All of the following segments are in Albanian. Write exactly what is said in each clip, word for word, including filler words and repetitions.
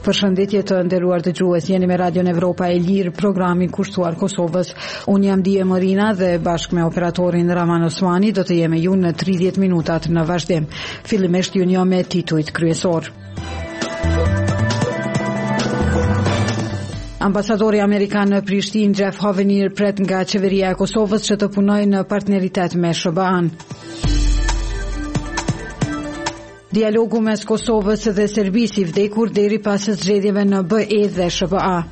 Përshëndetje të nderuar dëgjues, jeni me Radion Evropa e Lirë, programi kushtuar Kosovës. Unë jam Dije Morina dhe bashkë me operatorin Raman Osmani do të jemi ju në tridhjetë minutat në vazhdim. Fillimisht ju njoh me titujt kryesor. Ambasadori Amerikan në Prishtinë Jeff Hovenier pret nga qeveria e Kosovës që të punojë në partneritet me S B A-n. Dialogu mes Kosovës dhe Serbisë i vdekur deri pas zgjedhjeve në B E dhe S B A.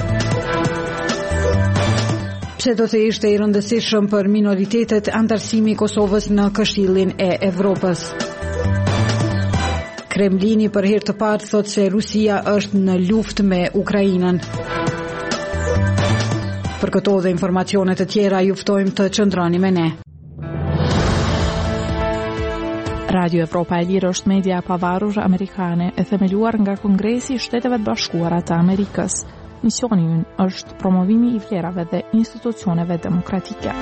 Pse do të ishte i rëndësishëm për minoritetet antarësimi i Kosovës në Këshillin e Evropës? Kremlini për herë të parë thotë se Rusia është në luftë me Ukrainën. Për këto dhe informacione të tjera ju ftojmë të qëndroni me ne. Radio Evropa e Lirë është media e pavarur amerikane e themeluar nga Kongresi i Shteteve të Bashkuara të Amerikës. Misioni i ynë është promovimi i vlerave dhe institucioneve demokratike.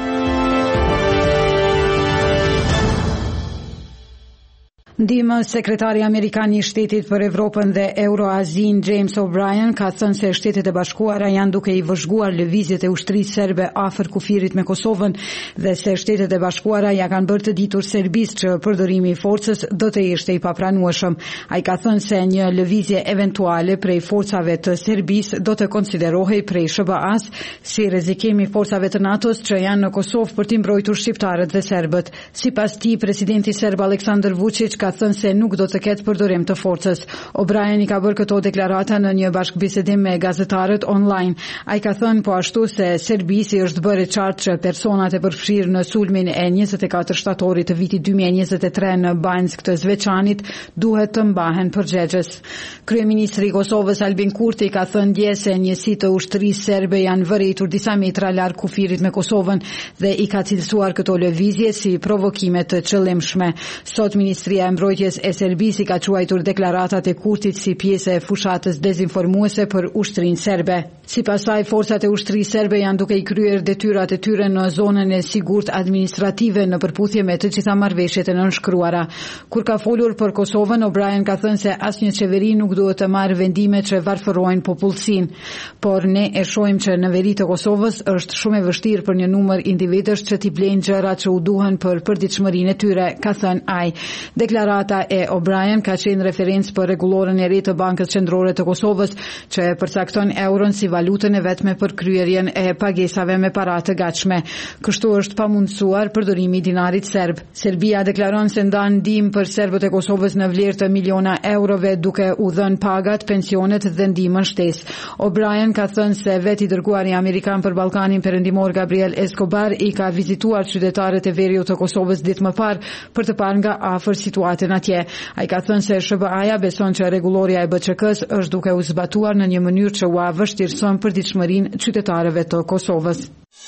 Ndihmë sekretari amerikan i Shtetit për Evropën dhe Euroazin James O'Brien ka thënë se Shtetet e Bashkuara janë duke i vëzhguar lëvizjet e ushtrisë serbe afër kufirit me Kosovën dhe se Shtetet e Bashkuara ja kanë bërë të ditur Serbisë që përdorimi i forcës do të ishte i papranueshëm. Ai ka thënë se një lëvizje eventuale prej forcave të Serbisë do të konsiderohej prej S B A-s si rrezikim i forcave të NATO-s që janë në Kosovë për t'i mbrojtur shqiptarët dhe serbët. Sipas tij, presidenti serb Aleksandar Vučić ka thënë se nuk do të ketë përdorim të forcës. O'Brien i ka bërë këto deklarata në një bashkëbisedim me gazetarët online. Ai ka thënë po ashtu se Serbisi është bërë e qartë që personat e përfshirë në sulmin e njëzet e katër shtatorit të vitit dy mijë e njëzet e tre në Banjsk të Zveçanit duhet të mbahen përgjegjës. Kryeministri i Kosovës Albin Kurti ka thënë dje se njësitë të ushtrisë serbe janë vërejtur disa metra larg kufirit me Kosovën dhe i ka cilësuar këto lëvizje si provokime të qëllimshme. Sot Ministria e Mbrojtjes e Serbisë ka quajtur deklaratat e Kurtit si pjesë e fushatës dezinformuese për ushtrinë serbe. Sipas saj, forcat e ushtrisë serbe janë duke i kryer detyrat e tyre në zonën e sigurt administrative në përputhje me të gjitha marrëveshjet e nënshkruara. Kur ka folur për Kosovën, O'Brien ka thënë se asnjë qeveri nuk duhet të marrë vendime që varfërojnë popullsinë, por ne e shohim që në veri të Kosovës është shumë e vështirë për një numër individësh që t'i blejnë gjërat që u duhen për përditshmërinë e tyre, ka thënë ai. Deklarata e O'Brien ka qenë referencë për rregullorën e re të Bankës Qendrore të Kosovës, që e përcakton euron si valutën e vetme për kryerjen e pagesave me para të gatshme. Kështu është pamundsuar përdorimi i dinarit serb. Serbia deklaron se ndan ndihmë për serbët e Kosovës në vlerë të miliona eurove duke u dhënë pagat, pensionet dhe ndihmën shtesë. O'Brien ka thënë se veti dërguari amerikan për Ballkanin Perëndimor Gabriel Escobar i ka vizituar qytetarët e veriut të Kosovës ditë më parë për të parë nga afër situatën atje. Ai ka thënë se S B A-ja beson që rregulloria e B Q K-s është duke u zbatuar në një mënyrë që ua vështirëson përditshmërinë qytetarëve të Kosovës.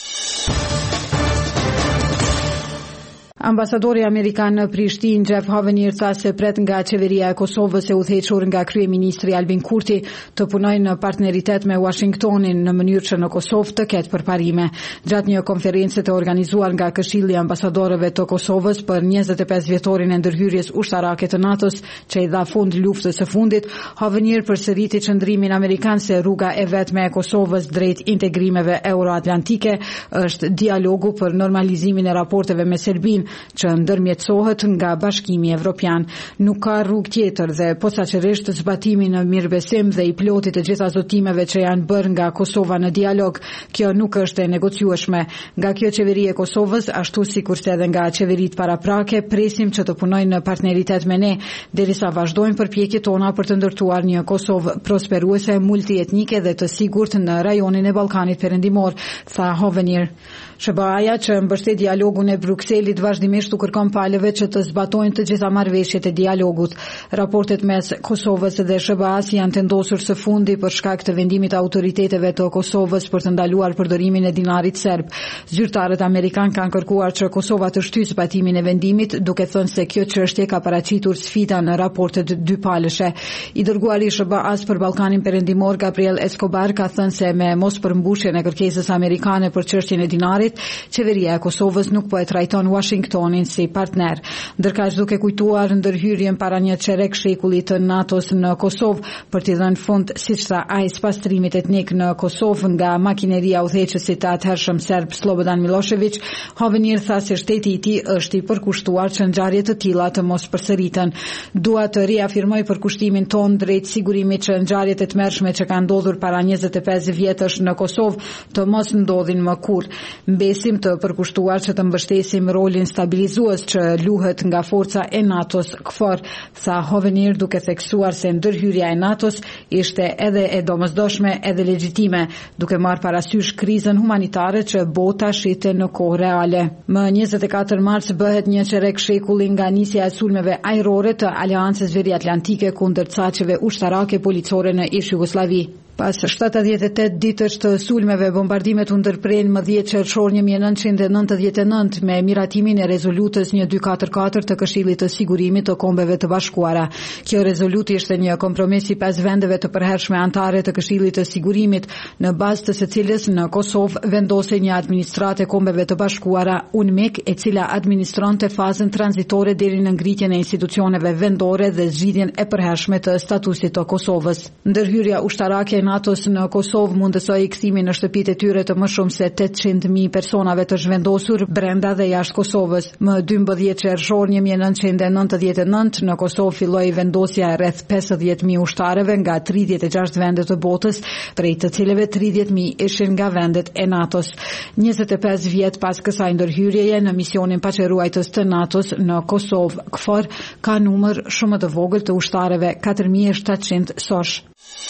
Ambasadori Amerikan në Prishtinë Jeff Hovenier tha se pret nga qeveria e Kosovës e udhëhequr nga kryeministri Albin Kurti të punojë në partneritet me Washingtonin në mënyrë që në Kosovë të ketë përparime. Gjatë një konferencë të organizuar nga Këshilli i Ambasadorëve të Kosovës për njëzet e pesë vjetorin e ndërhyrjes ushtarake të NATO-s që i dha fund luftës së fundit, Hovenier përsëriti qëndrimin amerikan se rruga e vetme e Kosovës drejt integrimeve euroatlantike është dialogu për normalizimin e raporteve me Serbinë që ndërmjetësohet nga Bashkimi Evropian. Nuk ka rrugë tjetër dhe posaçërisht zbatimi në mirëbesim dhe i plotit të gjitha zotimeve që janë bërë nga Kosova në dialog, kjo nuk është e negociueshme. Nga kjo qeveri e Kosovës, ashtu sikurse edhe nga qeveritë paraprake, presim që të punojnë në partneritet me ne, derisa vazhdojnë përpjekjet tona për të ndërtuar një Kosovë prosperuese, multietnike dhe të sigurt në rajonin e Ballkanit Perëndimor, tha Hovenier. S B A-ja që mbështet dialogun e Brukselit vazhdimisht u kërkon palëve që të zbatojnë të gjitha marrëveshjet e dialogut. Raportet mes Kosovës dhe S B A-s janë vendosur së fundi për shkak të vendimit të autoriteteve të Kosovës për të ndaluar përdorimin e dinarit serb. Zyrtarët amerikan kanë kërkuar që Kosova të shtyjë zbatimin e vendimit, duke thënë se kjo çështje ka paraqitur sfida në raportet dypalëshe. I dërguari i S B A-s për Ballkanin Perëndimor Gabriel Escobar ka thënë se me mospërmbushjen e kërkesës amerikane për çështjen e dinarit, qeveria e Kosovës nuk po e trajton Washington respektonin si partner. Ndërkaq duke kujtuar ndërhyrjen para një çerek shekulli të NATO-s në Kosovë për t'i dhënë fund, siç tha ai, pastrimit etnik në Kosovë nga makineria udhëheqëse të atëhershëm serb Slobodan Milošević, Hovhanir tha se shteti i tij është i përkushtuar që ngjarje të tilla të mos përsëriten. Dua të riafirmoj përkushtimin ton drejt sigurimit që ngjarjet e tmerrshme që kanë ndodhur para njëzet e pesë vjetësh në Kosovë të mos ndodhin më kurrë. Mbesim të përkushtuar që të mbështesim rolin stabilizues që luhet nga forca e NATO-s KFOR, tha Hovhanir, duke theksuar se ndërhyrja e NATO-s ishte edhe e domosdoshme edhe legjitime, duke marrë parasysh krizën humanitare që bota shite në kohë reale. Më njëzet e katër mars bëhet një çerek shekulli nga nisja e sulmeve ajrore të Aleancës Veriatlantike kundër caqeve ushtarake policore në ish Jugosllavi. Pas shtatëdhjetë e tetë ditësh të sulmeve, bombardimet u ndërpren më dhjetë qershor një mijë e nëntëqind e nëntëdhjetë e nëntë me miratimin e rezolutës një dy katër katër të Këshillit të Sigurimit të Kombeve të Bashkuara. Kjo rezolutë ishte një kompromis i pesë vendeve të përhershme anëtare të Këshillit të Sigurimit, në bazë të së cilës në Kosovë vendosej një administratë e Kombeve të Bashkuara, UNMIK, e cila administronte fazën tranzitore deri në ngritjen e institucioneve vendore dhe zgjidhjen e përhershme të statusit të Kosovës. Ndërhyrja ushtarake NATO-s në Kosovë mundësoi kthimin në shtëpitë e tyre të më shumë se tetëqind mijë personave të zhvendosur brenda dhe jashtë Kosovës. Më dymbëdhjetë qershor një mijë e nëntëqind e nëntëdhjetë e nëntë në Kosovë filloi vendosja e rreth pesëdhjetë mijë ushtarëve nga tridhjetë e gjashtë vende të botës, prej të cilëve tridhjetë mijë ishin nga vendet e NATO-s. njëzet e pesë vjet pas kësaj ndërhyrjeje në misionin paqëruajtës të NATO-s në Kosovë, KFOR ka numër shumë të vogël të ushtarëve, katër mijë e shtatëqind sosh.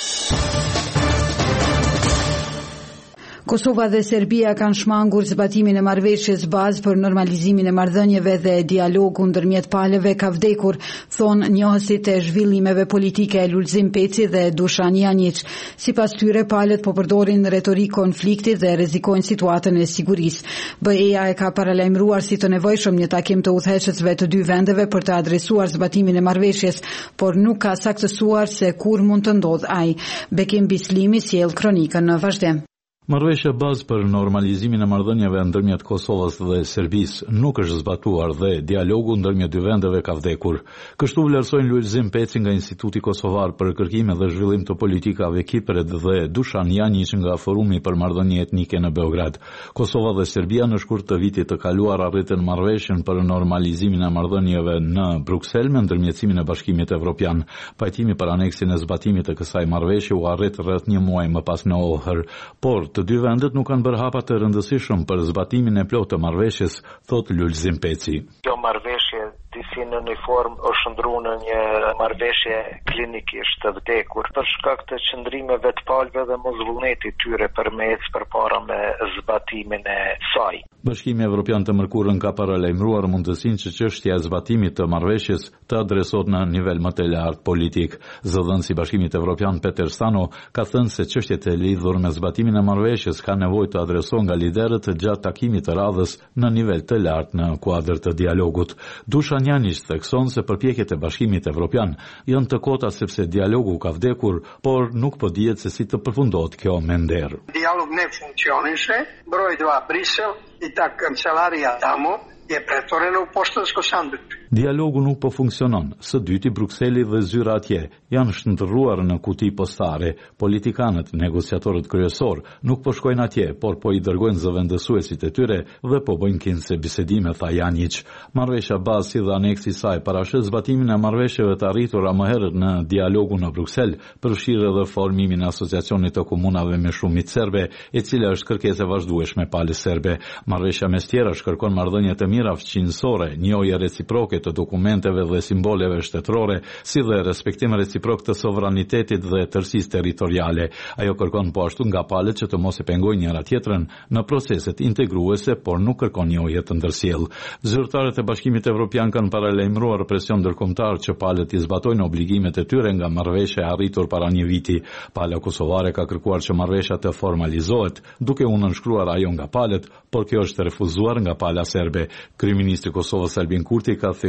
Kosova dhe Serbia kanë shmangur zbatimin e marrëveshjes bazë për normalizimin e marrëdhënieve dhe dialogu ndërmjet palëve ka vdekur, thon njohësit e zhvillimeve politike Lulzim Peci dhe Dušan Janjić. Sipas tyre, palët po përdorin retorik konflikti dhe rrezikojnë situatën e sigurisë. B E-ja e ka paralajmëruar si të nevojshëm një takim të udhëheqësve të dy vendeve për të adresuar zbatimin e marrëveshjes, por nuk ka saktësuar se kur mund të ndodhë ai. Bekim Bislimi sjell kronikën në vazhdim. Marrëveshja bazë për normalizimin e marrëdhënieve ndërmjet Kosovës dhe Serbisë nuk është zbatuar dhe dialogu ndërmjet dy vendeve ka vdekur. Kështu vlerësojnë Lulzim Peci nga Instituti Kosovar për kërkime dhe zhvillim të politikave Kipret dhe Dušan Janjić nga Forumi për marrëdhënie etnike në Beograd. Kosova dhe Serbia në shkurt të vitit të kaluar arritën marrëveshjen për normalizimin e marrëdhënieve në Bruksel me ndërmjetësimin e Bashkimit Evropian. Pajtimi për aneksin e zbatimit të kësaj marrëveshje u arrit rreth një muaj më pas në Ohër, por të dy vendet nuk kanë bërë hapa të rëndësishëm për zbatimin e plotë të marrëveshjes, thot Lulzim Peci. Kjo marrëveshje disi në një formë është ndruar në një marrëveshje klinikisht të vdekur për shkak të qëndrimeve të palëve dhe mosvullnetit tyre përmes përpara me zbatimin e saj. Bashkimi Evropian të mërkurën ka paralajmëruar mundësinë që çështja e zbatimit të marrëveshjes të adresohet në nivel më të lartë politik. Zëdhënësi i Bashkimit Evropian Peter Stano ka thënë se çështjet e lidhur me zbatimin e marrëveshjes ka nevojë të adresohen nga liderët gjatë takimit të radhës në nivel të lartë në kuadër të dialogut. Dušan Janjić thekson se përpjekjet e Bashkimit Evropian janë të kota sepse dialogu ka vdekur, por nuk po dihet se si të përfundohet kjo me nder. Dialog ne funkcionisce, broj dva Brisel i ta kancelaria tamo je pretvorena u poštansko sanduče. Dialogu nuk po funksionon. Së dyti, Brukseli dhe zyra atje janë shndërruar në kuti postare. Politikanët, negociatorët kryesor, nuk po shkojnë atje, por po i dërgojnë zëvendësuesit e tyre dhe po bëjnë kinse bisedime, tha Janjić. Marrëveshja bazë si dhe aneksi saj parashet zbatimin e marrëveshjeve të arritura më herët në dialogu në Bruksel, përfshirë edhe formimin e asociacionit të komunave me shumicë serbe, e cila është kërkesë e vazhdueshme palës serbe. Marrëveshja mes tjerash kërkon marrëdhënie të mira fqinjësore, njojje reciproke të dokumenteve dhe simboleve shtetërore, si dhe respektim reciprok të sovranitetit dhe tërësisë territoriale. Ajo kërkon po ashtu nga palët që të mos e pengojnë njëra tjetrën në proceset integruese, por nuk kërkon njojje të ndërsjellë. Zyrtarët e Bashkimit Evropian kanë paralajmëruar presion ndërkombëtar që palët i zbatojnë obligimet e tyre nga marrëveshja e arritur para një viti. Pala kosovare ka kërkuar që marrëveshja të formalizohet, duke u nënshkruar ajo nga palët, por kjo është refuzuar nga pala serbe. Kryeministri i Kosovës Albin Kurti ka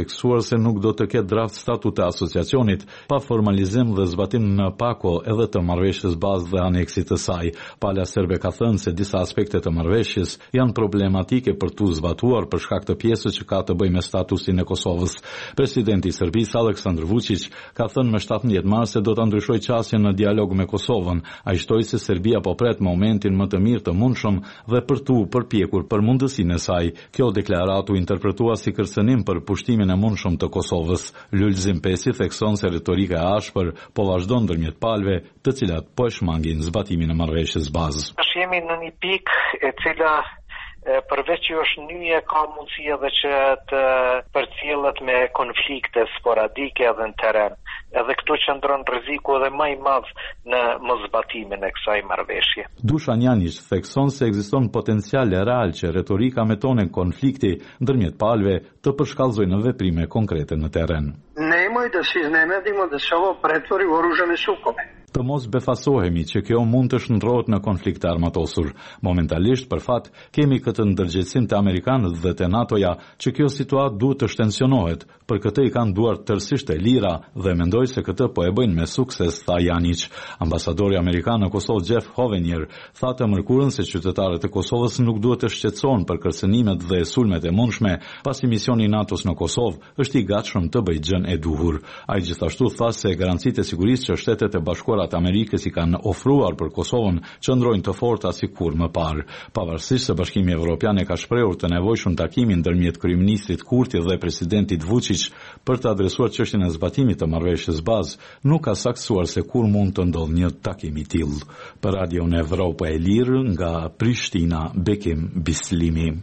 theksuar se nuk do të ketë draft statut të asociacionit pa formalizim dhe zbatim në pako edhe të marrëveshjes bazë dhe aneksit të saj. Palja serbe ka thënë se disa aspekte të marrëveshjes janë problematike për tu zbatuar për shkak të pjesës që ka të bëjë me statusin e Kosovës. Presidenti i Serbisë Aleksandar Vučić ka thënë më shtatëmbëdhjetë mars se do ta ndryshojë qasjen në dialog me Kosovën. Ai shtoi se Serbia po pret momentin më të mirë të mundshëm dhe për tu përpjekur për mundësinë e saj. Kjo deklaratu interpretua si kërcënim për pushtimin e mundshëm të Kosovës. Lulzim Pesi thekson se retorika e ashpër po vazhdon ndërmjet palëve, të cilat po e shmangin zbatimin e marrëveshjes bazë. Jemi në një pikë e cila përveç që është nyje, ka mundësi edhe që të përcjellet me konflikte sporadike edhe në teren. Edhe këtu qëndron rreziku edhe më i madh në mosbatimin e kësaj marrëveshje. Dušan Janić thekson se ekziston potencial real që retorika me tonë konflikti ndërmjet palëve të përshkallëzojë në veprime konkrete në teren. Nemoj da se iznenadimo da se ovo pretvori u oružane sukobe. Të mos befasohemi që kjo mund të shndrohet në konflikt armatosur. Momentalisht, për fat, kemi këtë ndërgjegjësim të amerikanët dhe të NATO-ja që kjo situatë duhet të shtensionohet. Për këtë i kanë duar tërësisht e lira dhe mendoj se këtë po e bëjnë me sukses, tha Janić. Ambasadori amerikan në Kosovë Jeff Hovenier tha të mërkurën se qytetarët e Kosovës nuk duhet të shqetësohen për kërcënimet dhe sulmet e mundshme, pasi misioni i NATO-s në Kosovë është i gatshëm të bëjë gjën e duhur. Ai gjithashtu tha se garancitë e sigurisë që Shtetet e Bashkuara të Amerikës i kanë ofruar për Kosovën qëndrojnë të forta si kur më parë. Pavarësisht se Bashkimi Evropian e ka shprehur të nevojshëm takimin ndërmjet kryeministrit Kurti dhe presidentit Vučić për të adresuar çështjen e zbatimit të marrëveshjes bazë, nuk ka saktuar se kur mund të ndodhë një takim i tillë. Për Radion Evropa e Lirë nga Prishtina, Bekim Bislimi.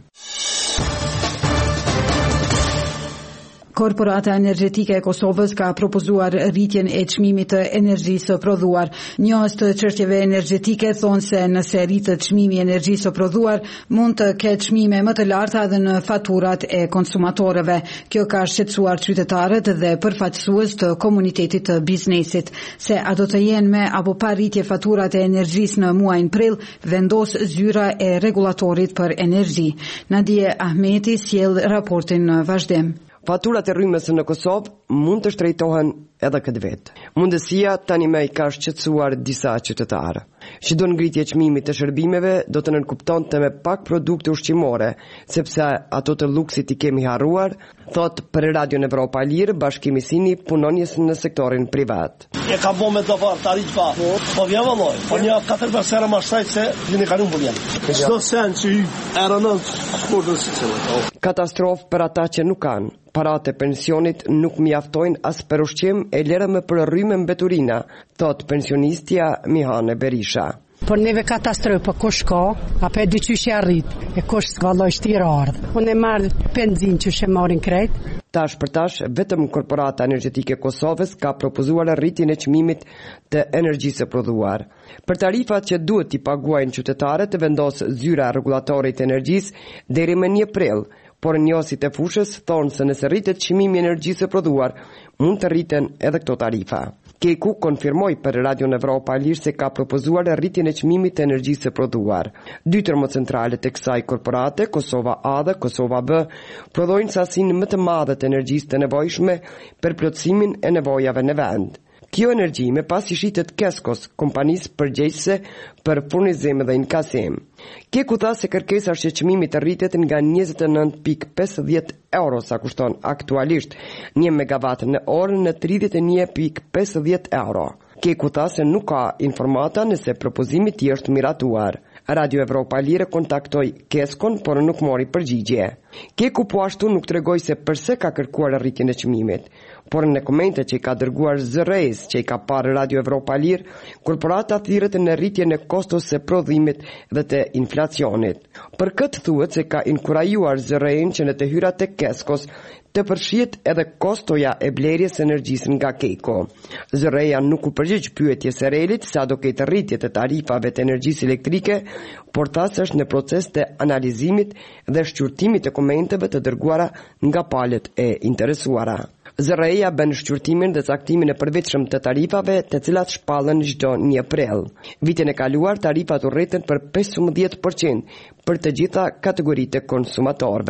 Korporata Energjetike e Kosovës ka propozuar rritjen e çmimit të energjisë së prodhuar. Njohës të çështjeve energjetike thonë se nëse rritet çmimi i energjisë së prodhuar, mund të ketë çmime më të larta edhe në faturat e konsumatorëve. Kjo ka shqetësuar qytetarët dhe përfaqësues të komunitetit të biznesit. Se a do të jenë me apo pa rritje faturat e energjisë në muajin prill, vendos zyra e rregullatorit për energji. Nadije Ahmeti sjell raportin në vazhdim. Faturat e rrymës në Kosovë mund të shtrejtohen edhe këtë vetë. Mundësia tani më i ka shqetësuar disa qytetarë. Çdo ngritje çmimit të shërbimeve do të nënkuptonte me pak produkte ushqimore, sepse ato të luksit i kemi harruar, thot për Radion Evropa e Lirë Bashkimi Sini, punonjës në sektorin privat. E ka bo me të varë, të arrit pa, po vje vëlloj, po një katër besera ma shtajt se vini kalun për vjen. Çdo sen që i erënën shkurtën si cilë. Katastrofë për ata që nuk kanë. Paratë e pensionit nuk mjaftojnë as për ushqim e lera me për rrymë mbeturina, thot pensionistja Mihane Berisha. Por neve katastrofë, po kush ka, apo e dyqysh e arrit, e kush s'valloj shtirë ardhë. Unë e marrë benzin që shë marin krejt. Tash për tash, vetëm Korporata Energjetike e Kosovës ka propozuar rritjen e çmimit të energjisë së prodhuar. Për tarifat që duhet t'i paguajnë qytetarët, vendos zyra rregullatorit të energjisë deri më një prill. Por njohësit e fushës thonë se nëse rritet çmimi i energjisë së prodhuar, mund të rriten edhe këto tarifa. Keku konfirmoi për Radion Evropa e Lirë se ka propozuar rritjen e çmimit të energjisë së prodhuar. Dy termocentrale të kësaj korporate, Kosova A dhe Kosova B, prodhojnë sasinë më të madhe të energjisë të nevojshme për plotësimin e nevojave në vend. Kjo energji me pas i shitet Keskos, kompanisë përgjegjëse për furnizim dhe inkasim. Keku tha se kërkesa shqetësimit të rritet nga njëzet e nëntë pikë pesëdhjetë euro sa kushton aktualisht një megawatt në orë në tridhjetë e një pikë pesëdhjetë euro. Keku tha se nuk ka informata nëse propozimi i është miratuar. Radio Evropa e Lirë kontaktoi Keskon, por nuk mori përgjigje. Keku po ashtu nuk tregoi se pse ka kërkuar rritjen e çmimit, por në komente që i ka dërguar Z R E-s që i ka parë Radio Evropa e Lirë, korporata thirret në rritjen e kostos së prodhimit dhe të inflacionit. Për këtë thuhet se ka inkurajuar Z R E-n që në të hyrat e Keskos të përfshihet edhe kostoja e blerjes së energjisë nga Keko. Z R E-ja nuk u përgjigj pyetjes së Relit sa do ketë rritje të tarifave të energjisë elektrike, por tha se është në proces të analizimit dhe shqyrtimit të komenteve të dërguara nga palët e interesuara. Z R E-ja bën shqyrtimin dhe caktimin e përveçshëm të tarifave, të cilat shpallën çdo një prill. Vitin e kaluar tarifat u rritën për pesëmbëdhjetë përqind për të gjitha kategoritë e konsumatorëve.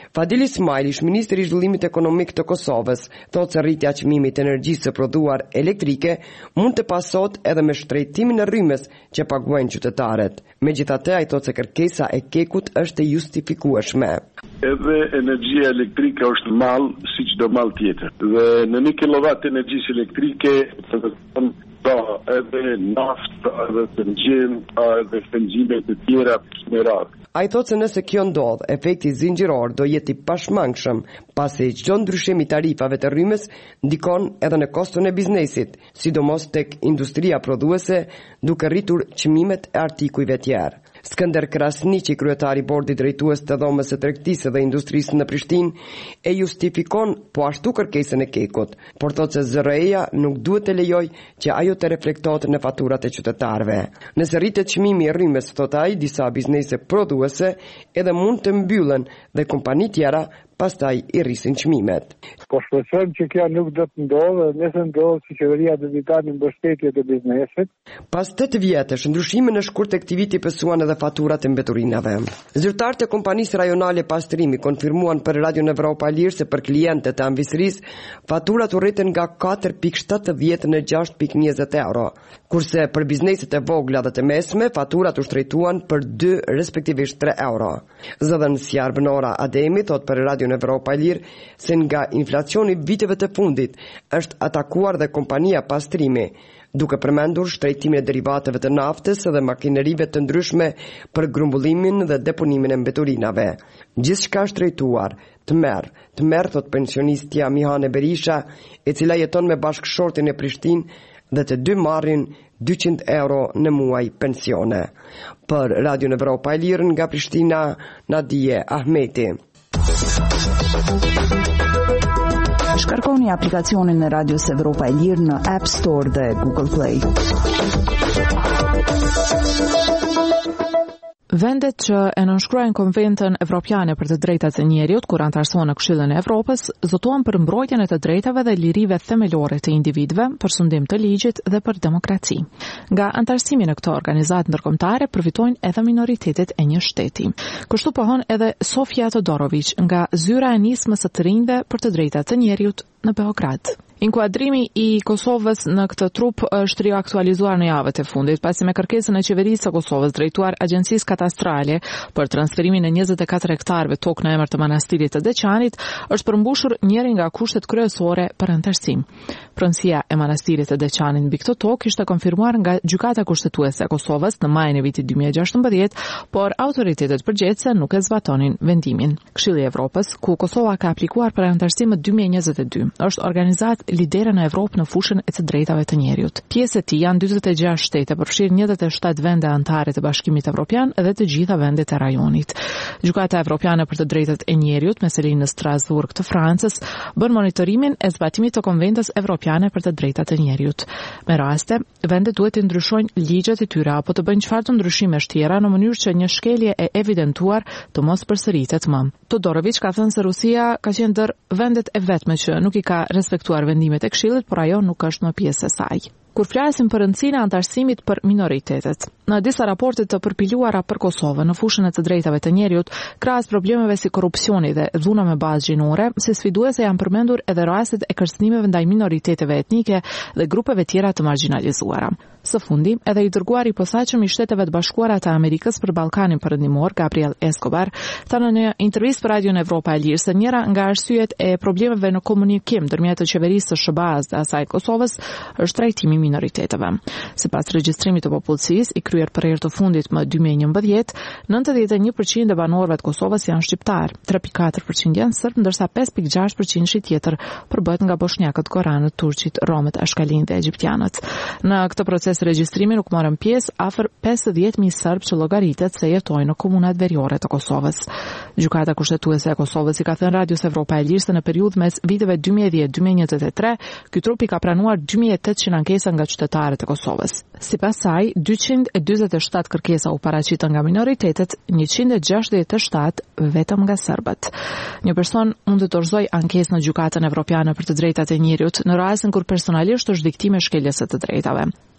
Fadil Ismail, ish ministri i zhvillimit ekonomik të Kosovës, thotë se rritja e çmimit të energjisë së prodhuar elektrike mund të pasohet edhe me shtrejtimin e rrymës që paguajnë qytetarët. Megjithatë, ai thotë se kërkesa e kekut është e justifikueshme. Edhe energjia elektrike është mall si çdo mall tjetër. Dhe në një kilovat energjisë elektrike do edhe naftë, edhe benzin, edhe benzine të tjera në radhë. Ai thotë se nëse kjo ndodh, efekti zinxhiror do jetë i pashmangshëm, pasi çdo ndryshim i tarifave të rrymës ndikon edhe në koston e biznesit, sidomos tek industria prodhuese, duke rritur çmimet e artikujve tjerë. Skënder Krasniqi, kryetari i bordit drejtues të dhomës së tregtisë dhe industrisë në Prishtinë, e justifikon po ashtu kërkesën e kekut, por thotë se Z R E-ja nuk duhet të lejojë që ajo të reflektohet në faturat e qytetarëve. Nëse rritet çmimi i rrymës, thotë ai, disa biznese prodhuese edhe mund të mbyllen dhe kompani tjera pastaj i rrisin çmimet. Po shpresojmë që kjo nuk do të ndodhë, nëse ndodh si qeveria do të tani mbështetje të biznesit. Pas tetë vjetësh, ndryshime në shkurt tek aktiviti pësuan edhe faturat e mbeturinave. Zyrtarët e kompanisë rajonale pastrimi konfirmuan për Radio Evropa e Lirë se për klientët e ambisërisë faturat u rriten nga katër pikë shtatëdhjetë në gjashtë pikë njëzet euro, kurse për bizneset e vogla dhe të mesme faturat u shtrejtuan për dy respektivisht tre euro. Zëdhën Sjar Vnora Ademi thot për Radio Evropa e Lirë se nga inflacioni viteve të fundit është atakuar dhe kompania pastrimi, duke përmendur shtrejtimin e derivateve të naftës dhe makinerive të ndryshme për grumbullimin dhe deponimin e mbeturinave. Gjithçka është shtrejtuar, të merr, të merr thot pensionistja Mihane Berisha, e cila jeton me bashkëshortin e Prishtinë dhe të dy marrin dyqind euro në muaj pensione. Për Radio Evropa e Lirë nga Prishtina, Nadije Ahmeti. Shkarkoni aplikacionin e Radios Evropa e Lirë në App Store dhe Google Play. Vendet që e nënshkruajnë Konventën Evropiane për të drejtat e njerëzit, kur antarësohen në Këshillin e Evropës, zotohen për mbrojtjen e të drejtave dhe lirive themelore të individëve, për sundim të ligjit dhe për demokraci. Nga antarësimi në këto organizatë ndërkombëtare përfitojnë edhe minoritetet e një shteti. Kështu pohon edhe Sofia Todorović nga zyra e nismës së të rinjve për të drejtat të njerëzit në Beograd. Inkuadrimi i Kosovës në këtë trup është riaktualizuar në javët e fundit, pasi me kërkesën e qeverisë së Kosovës drejtuar Agjencisë Katastrale për transferimin e njëzet e katër hektarëve tokë në emër të manastirit të Deçanit, është përmbushur njëri nga kushtet kryesore për antarësim. Pronësia e manastirit të Deçanit mbi këtë tokë ishte konfirmuar nga Gjykata Kushtetuese e Kosovës në majin e vitit dy mijë e gjashtëmbëdhjetë, por autoritetet përgjegjëse nuk e zbatonin vendimin. Këshilli i Evropës, ku Kosova ka aplikuar për antarësim në dy mijë e njëzet e dy, është organizatë lidera në Evropë në fushën e të drejtave të njerëzit. Pjesët e tij janë dyzet e gjashtë shtete, përfshirë njëzet e shtatë vende anëtare të Bashkimit Evropian dhe të gjitha vendet e rajonit. Gjykata Evropiane për të drejtat e njerëzit me selinë në Strasburg të Francës bën monitorimin e zbatimit të Konventës Evropiane për të drejtat e njerëzit. Me raste, vendet duhet të ndryshojnë ligjet e tyre apo të bëjnë çfarë të ndryshimesh tjera në mënyrë që një shkelje e evidentuar të mos përsëritet më. Todorović ka thënë se Rusia ka qenë ndër vendet e vetme që nuk i ka respektuar vendimet e Këshillit, por ajo nuk është më pjesë e saj. Kur flasim për rëndësinë e antarësimit për minoritetet, në disa raporte të përpiluara për Kosovën në fushën e të drejtave të njerëzit, krahas problemeve si korrupsioni dhe dhuna me bazë gjinore, si sfiduese janë përmendur edhe rastet e kërcënimeve ndaj minoriteteve etnike dhe grupeve tjera të marginalizuara. Së fundi, edhe i dërguari i posaçëm i Shteteve të Bashkuara të Amerikës për Ballkanin Perëndimor, Gabriel Escobar, tha në një intervistë për Radio Evropa e Lirë se njëra nga arsyet e problemeve në komunikim ndërmjet të qeverisë së S B A-s dhe asaj Kosovës është trajtimi i minoriteteve. Sipas regjistrimit të popullsisë i kryer për herë të fundit më dy mijë e njëmbëdhjetë, nëntëdhjetë e një përqind e banorëve të Kosovës janë shqiptar, tre pikë katër përqind janë serb, ndërsa pesë pikë gjashtë përqind tjetër përbëhet nga bosnjakët, goranët, turqit, romët, ashkalinë dhe egjiptianët. Në këtë proces regjistrimi nuk morën pjesë afër pesëdhjetë mijë serb që llogaritet se jetojnë në komunat veriore të Kosovës. Gjykata Kushtetuese e Kosovës i ka thënë Radios Evropa e Lirë se në periudhë mes viteve dy mijë e dhjetë dy mijë e njëzet e tre, ky trup i ka pranuar dy mijë e tetëqind ankesa nga qytetarët e Kosovës. Sipas saj, dyqind e dyzet e shtatë kërkesa u paraqitën nga minoritetet, njëqind e gjashtëdhjetë e shtatë vetëm nga serbët. Një person mund të dorëzojë ankesë në Gjykatën Evropiane për të drejtat e njerëzit në rastin kur personalisht është viktime e shkeljes së të drejtave.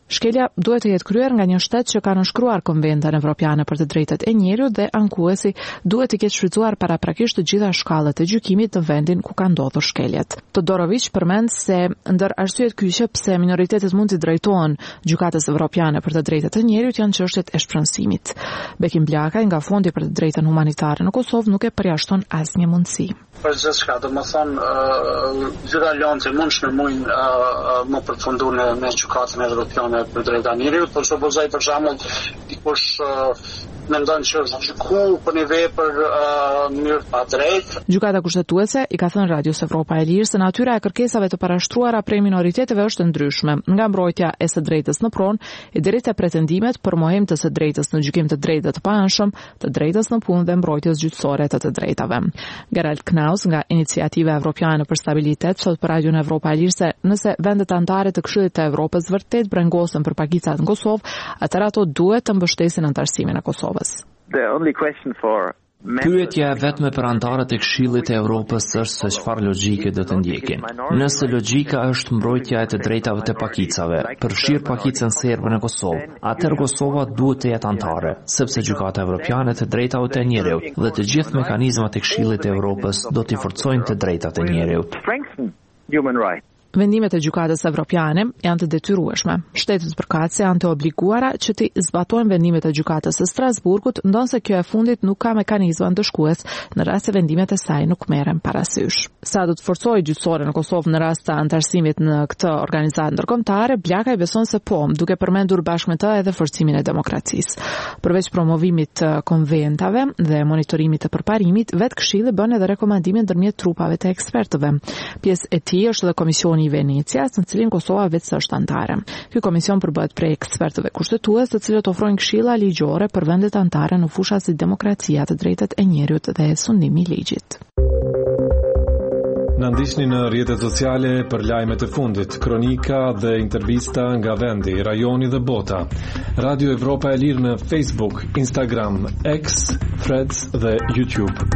Shkelja duhet të jetë kryer nga një shtet që ka nënshkruar Konventin Evropiane për të drejtat e njerëzit dhe ankuesi duhet të ketë shfrytzuar paraprakisht të gjitha shkallët e gjykimit të vendin ku ka ndodhur shkeljet. Todorović përmend se ndër arsyet kyçe pse minoritetet mund të drejtohen gjykatës evropiane për të drejtat e njerëzit janë çështjet e shpronësimit. Bekim Blakaj nga Fondi për të drejtën humanitare në Kosovë nuk e përjashton asnjë mundësi. Për gjithçka, domethënë gjithë aleancë mund të shmërmojnë më përfundu në me gjykatën evropiane për drejtat e njerëzit, por supozoj për shembull dikush mendon që është gjyku për një vepër në mënyrë pa drejtë. Gjykata kushtetuese i ka thënë Radios Evropa e Lirë se natyra e kërkesave të parashtruara prej minoriteteve është ndryshme, nga mbrojtja e së drejtës në pronë e deri te pretendimet për mohim të së drejtës në gjykim të drejtë të paanshëm, të drejtës në punë dhe mbrojtjes gjyqësore të të drejtave. Gerald Knaus nga Iniciativa Evropiane për Stabilitet thot për Radion Evropa e Lirë se nëse vendet anëtare të Këshillit të Evropës vërtet brengosen për pagicat në Kosovë, atëherë ato duhet të mbështesin anëtarësimin e Kosovës. The only question for Pyetja e vetme për anëtarët e Këshillit të Evropës është se çfarë logjike do të ndjekin. Nëse logjika është mbrojtja e të drejtave të pakicave, përfshir pakicën serbe në Kosovë, atëherë Kosova duhet të jetë anëtare, sepse Gjykata Evropiane të drejtave të njerëzit dhe të gjithë mekanizmat e Këshillit të Evropës do t'i forcojnë të drejtat e njerëzit. Vendimet e Gjykatës Evropiane janë të detyrueshme. Shtetet përkatëse janë të obliguara që të zbatojnë vendimet e Gjykatës së Strasburgut, ndonse kjo e fundit nuk ka mekanizma ndëshkues në rast se vendimet e saj nuk merren parasysh. Sa do të forcojë gjyqësore në Kosovë në rast të anëtarësimit në këtë organizatë ndërkombëtare, Blakaj beson se po, duke përmendur bashkë me të edhe forcimin e demokracisë. Përveç promovimit të konventave dhe monitorimit të përparimit, vetë Këshilli bën edhe rekomandime ndërmjet trupave të ekspertëve. Pjesë e tij është edhe Komisioni i Venecias, në cilin Kosova vetë është anëtare. Ky komision përbëhet prej ekspertëve kushtetues, të cilët ofrojnë këshilla ligjore për vendet anëtare në fusha si demokracia, të drejtat e njerëzit dhe sundimi i ligjit. Na ndiqni në rrjetet sociale për lajmet e fundit, kronika dhe intervista nga vendi, rajoni dhe bota. Radio Evropa e Lirë në Facebook, Instagram, X, Threads dhe YouTube.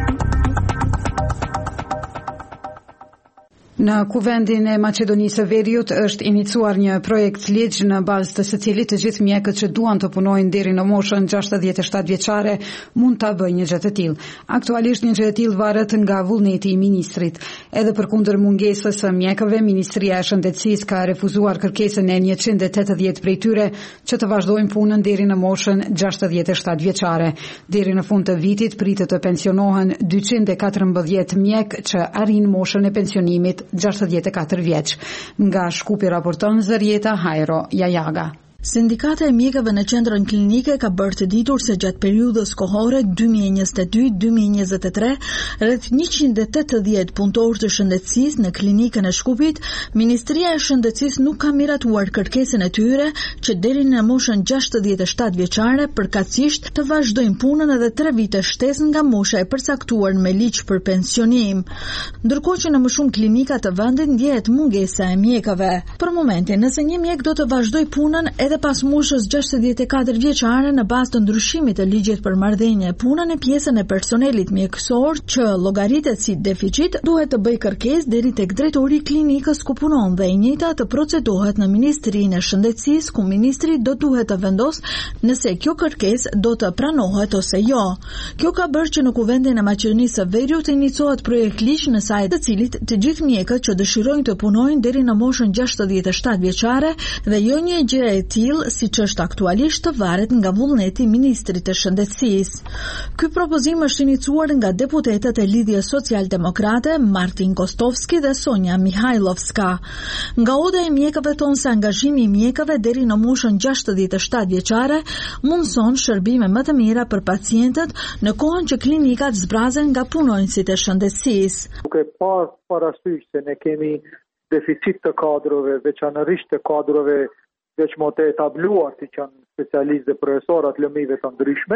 Në kuvendin e Maqedonisë së Veriut është iniciuar një projekt ligj në bazë të së cilit të gjithë mjekët që duan të punojnë deri në moshën gjashtëdhjetë e shtatë vjeçare mund ta bëjnë një gjë të tillë. Aktualisht një gjë e tillë varet nga vullneti i ministrit. Edhe përkundër mungesës së mjekëve, Ministria e Shëndetësisë ka refuzuar kërkesën e njëqind e tetëdhjetë prej tyre që të vazhdojnë punën deri në moshën gjashtëdhjetë e shtatë vjeçare. Deri në fund të vitit pritet të pensionohen dyqind e katërmbëdhjetë mjek që arrin moshën e pensionimit gjashtëdhjetë e katër vjeç. Nga Shkupi raporton Zërieta Hajro Jajaga. Sindikata e mjekëve në qendrën klinike ka bërë të ditur se gjatë periudhës kohore dy mijë e njëzet e dy deri dy mijë e njëzet e tre, rreth njëqind e tetëdhjetë punëtorë të shëndetësisë në klinikën e Shkupit, Ministria e Shëndetësisë nuk ka miratuar kërkesën e tyre që deri në moshën gjashtëdhjetë e shtatë vjeçare përkatësisht të vazhdojnë punën edhe tre vite shtesë nga mosha e përcaktuar me ligj për pensionim. Ndërkohë që në më shumë klinika të vendit ndjehet mungesa e mjekëve. Për momentin, nëse një mjek do të vazhdojë punën edhe pas moshës gjashtëdhjetë e katër vjeçare në bazë të ndryshimit të ligjit për marrëdhënie, punën e pjesën e personelit mjekësor që llogaritet si deficit duhet të bëjë kërkesë deri tek drejtori i klinikës ku punon dhe e njëjta të procedohet në Ministrinë e Shëndetësisë ku ministri do duhet të vendosë nëse kjo kërkesë do të pranohet ose jo. Kjo ka bërë që në kuvendin e Maqedonisë së Veriut të iniciohet projekt ligj në sajt të cilit të gjithë mjekët që dëshirojnë të punojnë deri në moshën gjashtëdhjetë e shtatë vjeçare dhe jo një gjë e tillë siç është aktualisht të varet nga vullneti i ministrit të shëndetësisë. Ky propozim është iniciuar nga deputetët e Lidhjes Social-Demokrate Martin Kostovski dhe Sonja Mihajlovska. Nga oda e mjekëve thonë se angazhimi i mjekëve deri në moshën gjashtëdhjetë e shtatë vjeçare mundson shërbime më të mira për pacientët në kohën që klinikat zbrazen nga punonjësit e shëndetësisë. Duke pas parasysh se ne kemi deficit të kadrove, veçanërisht të kadrove veç më të etabluar si që janë specialistë dhe profesorat lëmive të ndryshme,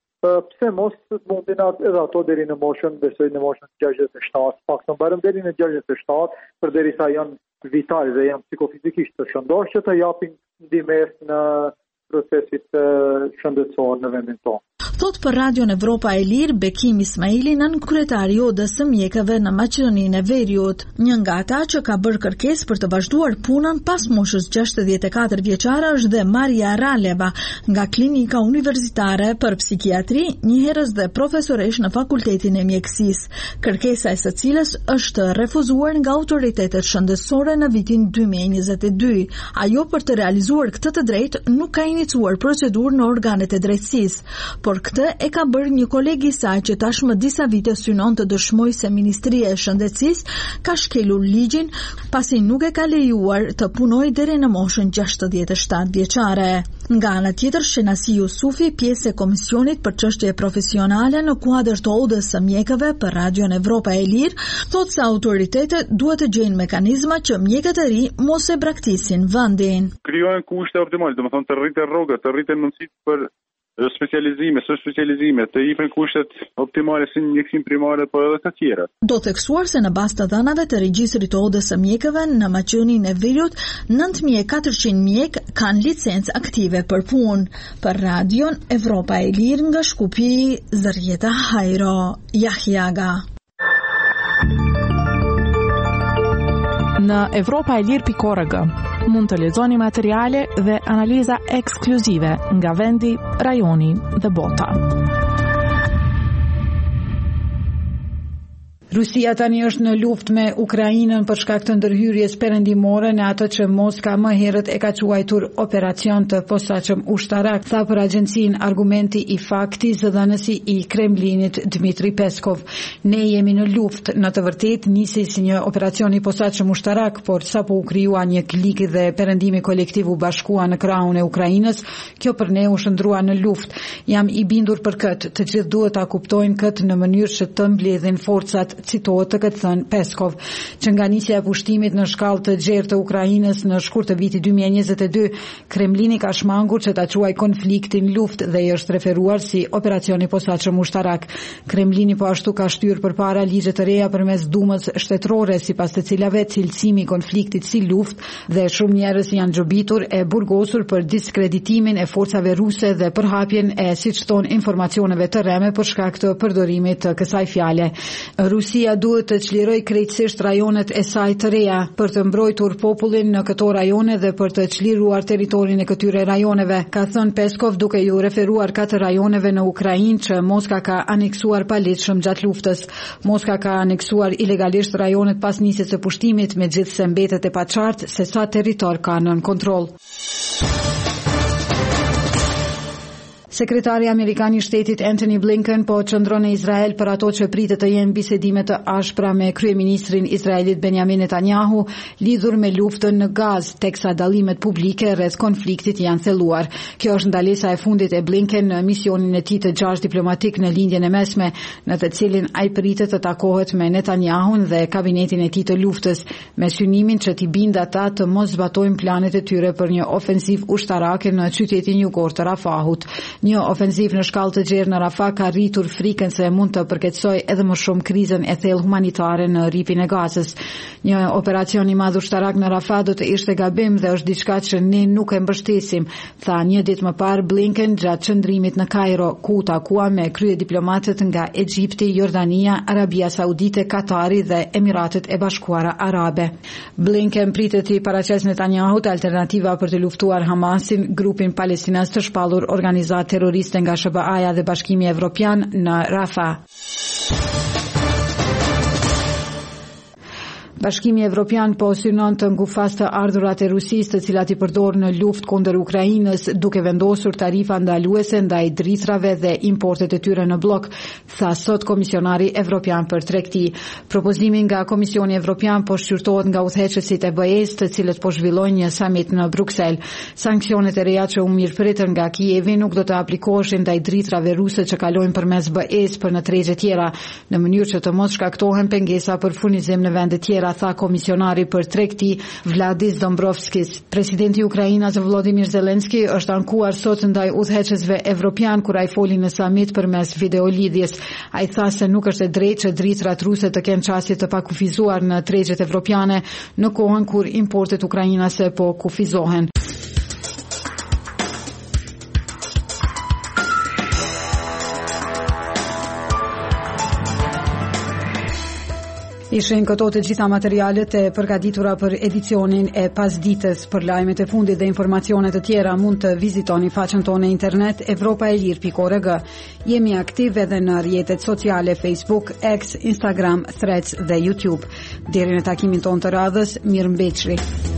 pse mos mundin edhe ato deri në moshën, besoj në moshën gjashtëdhjetë e shtatë, pak të mbarëm deri në gjashtëdhjetë e shtatë, përderisa janë vitale dhe janë psikofizikisht të shëndosh që të japin ndihmë në procesit shëndetësor në vendin tonë. Thot për Radion Evropa e Lirë Bekim Ismaili, nën kryetari i Odës së mjekëve në Maqedoninë e Veriut, një nga ata që ka bërë kërkesë për të vazhduar punën pas moshës gjashtëdhjetë e katër vjeçare është dhe Maria Raleva nga Klinika Universitare për Psikiatri, njëherës dhe profesoresh në Fakultetin e Mjekësisë, kërkesa e së cilës është refuzuar nga autoritetet shëndetësore në vitin dy mijë e njëzet e dy. Ajo për të realizuar këtë të drejtë nuk ka iniciuar procedurë në organet e drejtësisë, por këtë e ka bërë një kolegi i saj që tashmë disa vite synon të dëshmojë se Ministria e Shëndetësisë ka shkelur ligjin pasi nuk e ka lejuar të punojë deri në moshën gjashtëdhjetë e shtatë vjeçare. Nga ana tjetër, Shenasi Jusufi, pjesë e Komisionit për Çështje Profesionale në kuadër të Odës së Mjekëve për Radion Evropa e Lirë, thotë se autoritetet duhet të gjejnë mekanizma që mjekët e ri mos e braktisin vendin. Krijohen kushte optimale, domethënë të rriten rrogat, të rriten mundësitë për specializime, së specializime, të jepin kushtet optimale si në mjekësinë primare, por edhe të tjera. Do theksuar se në bazë të dhënave të regjistrit të Odës së Mjekëve në Maqedoninë e Veriut, nëntë mijë e katërqind mjek kanë licencë aktive për punë. Për Radion Evropa e Lirë nga Shkupi, Zërjeta Hajro, Jahjaga. Në Evropa e Lirë pikë org mund të lexoni materiale dhe analiza ekskluzive nga vendi, rajoni dhe bota. Rusia tani është në luftë me Ukrainën për shkak të ndërhyrjes perëndimore në atë që Moska më herët e ka quajtur operacion të posaçëm ushtarak, tha për agjencinë argumenti i fakti zëdhënësi i Kremlinit Dmitri Peskov. Ne jemi në luftë, në të vërtetë nisi si një operacion i posaçëm ushtarak, por sapo u krijua një klik dhe perëndimi kolektiv u bashkua në krahun e Ukrainës, kjo për ne u shndrua në luftë. Jam i bindur për këtë, të gjithë duhet ta kuptojnë këtë në mënyrë që të mbledhin forcat, citohet të këtë thënë Peskov, që nga nisja e pushtimit në shkallë të gjerë të Ukrainës në shkurt të vitit dy mijë e njëzet e dy, Kremlini ka shmangur që ta quaj konfliktin luftë dhe i është referuar si operacioni posaçëm ushtarak. Kremlini po ashtu ka shtyrë përpara ligje të reja përmes Dumës shtetërore, sipas të cilave cilësimi i konfliktit si luftë dhe shumë njerëz janë xhobitur e burgosur për diskreditimin e forcave ruse dhe përhapjen e, siç thon, informacioneve të rreme për shkak të përdorimit të kësaj fjale. Rusia duhet të çlirojë krejtësisht rajonet e saj të reja për të mbrojtur popullin në këto rajone dhe për të çliruar territorin e këtyre rajoneve, ka thënë Peskov duke ju referuar katër rajoneve në Ukrainë që Moska ka aneksuar paligjshëm gjatë luftës. Moska ka aneksuar ilegalisht rajonet pas nisjes së pushtimit, megjithse mbetet e paqartë se sa territor ka nën kontroll. Sekretari Amerikan i Shtetit Antony Blinken po qëndron në Izrael për ato që pritet të jenë bisedime të ashpra me kryeministrin izraelit Benjamin Netanyahu lidhur me luftën në Gazë, teksa dallimet publike rreth konfliktit janë thelluar. Kjo është ndalesa e fundit e Blinken në misionin e tij të gjashtë diplomatik në lindjen e mesme, në të cilin ai pritet të takohet me Netanyahun dhe kabinetin e tij të luftës, me synimin që t'i bindë ata të mos zbatojnë planet e tyre për një ofensiv ushtarake në qytetin jugor të Rafahut. Një ofensiv në shkallë të gjerë në Rafah ka rritur frikën se mund të përkeçojë edhe më shumë krizën e thellë humanitare në rripin e Gazës. Një operacion i madh ushtarak në Rafah do të ishte gabim dhe është diçka që ne nuk e mbështesim, tha një ditë më parë Blinken gjatë qëndrimit në Kairo, ku takua me krye diplomatët nga Egjipti, Jordania, Arabia Saudite, Katari dhe Emiratet e Bashkuara Arabe. Blinken pritet të paraqesë Netanyahut alternativa për të luftuar Hamasin, grupin palestinez të shpallur organizat terroriste nga S B A-ja dhe Bashkimi Evropian në Rafah. Bashkimi Evropian po synon të ngufas të ardhurat e Rusisë, të cilat i përdor në luftë kundër Ukrainës, duke vendosur tarifa ndaluese ndaj dritrave dhe importet e tyre në blok, tha sot Komisionari Evropian për Tregti. Propozimi nga Komisioni Evropian po shqyrtohet nga udhëheqësit e B E-s, të cilët po zhvillojnë një summit në Bruksel. Sanksionet e reja që u mirëpritën nga Kijevi nuk do të aplikoheshin ndaj dritrave ruse që kalojnë përmes B E-s për në tregje tjera, në mënyrë që të mos shkaktohen pengesa për furnizim në vende tjera, tha komisionari për Tregti Vladis Dombrovskis. Presidenti i Ukrainës Volodymyr Zelensky është ankuar sot ndaj udhëheqësve evropian kur ai foli në samit përmes videolidhjes. Ai tha se nuk është e drejtë që dritrat ruse të kenë çastje të pakufizuar në tregjet evropiane në kohën kur importet ukrainase po kufizohen. Ishin këto të gjitha materialet e përgatitura për edicionin e pasdites. Për lajmet e fundit dhe informacione të tjera mund të vizitoni faqen tonë internet evropaelir pikë org. Jemi aktiv edhe në rrjetet sociale Facebook, X, Instagram, Threads dhe YouTube. Deri në takimin tonë të radhës, mirëmbëjtje.